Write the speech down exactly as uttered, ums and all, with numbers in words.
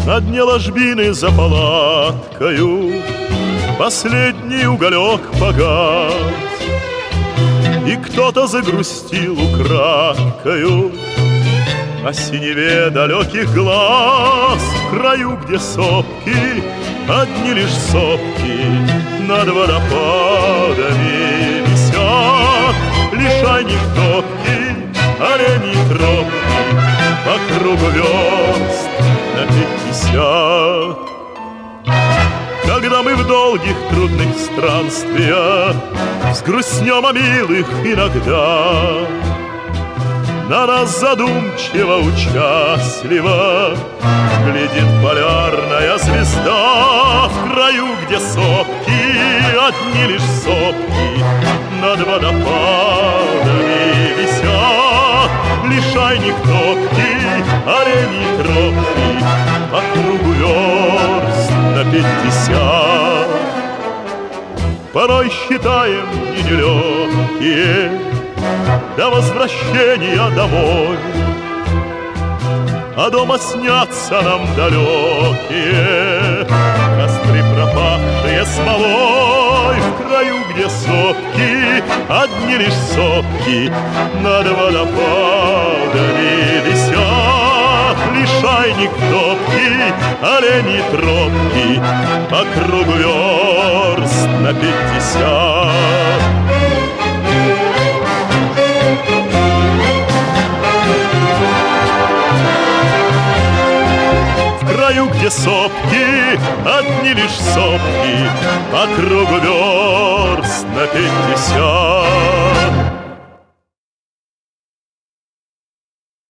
На дне ложбины за палаткою последний уголек погас, и кто-то загрустил украдкою о синеве далеких глаз. В краю, где сопки, одни лишь сопки над водопадами висят, лишайник топки, оленьи тропки по кругу верст на пятьдесят. Когда мы в долгих трудных странствиях взгрустнем о милых иногда, на нас задумчиво, участливо глядит полярная звезда. В краю, где сопки, одни лишь сопки над водопадами висят, лишайник топки, оленьи тропки по кругу верст на пятьдесят. Порой считаем дни нелегкие до возвращения домой, а дома снятся нам далекие костры, пропахшие смолой. В краю, где сопки, одни лишь сопки над водопадами висят, лишайник топки, оленьи тропки по кругу верст на пятьдесят. В краю, где сопки, одни лишь сопки по кругу верст на пятьдесят.